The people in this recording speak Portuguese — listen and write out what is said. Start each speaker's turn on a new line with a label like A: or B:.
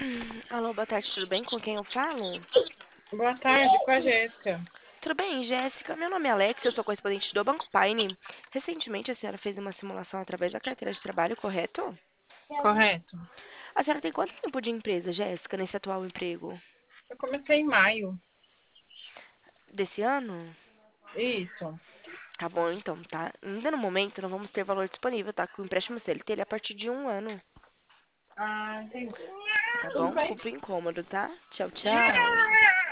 A: Alô, boa tarde, tudo bem? Com quem eu falo?
B: Boa tarde, com a Jéssica.
A: Tudo bem, Jéssica? Meu nome é Alex, eu sou correspondente do Banco Paine. Recentemente a senhora fez uma simulação através da carteira de trabalho, correto?
B: Correto.
A: A senhora tem quanto tempo de empresa, Jéssica, nesse atual emprego?
B: Eu comecei em maio.
A: Desse ano?
B: Isso.
A: Tá bom, então, tá? Ainda no momento não vamos ter valor disponível, tá? Que o empréstimo CLT ele é a partir de um ano,
B: Ah, entendi.
A: tá
B: Tudo
A: bom?
B: bem.
A: Desculpa o incômodo, tá? Tchau, tchau.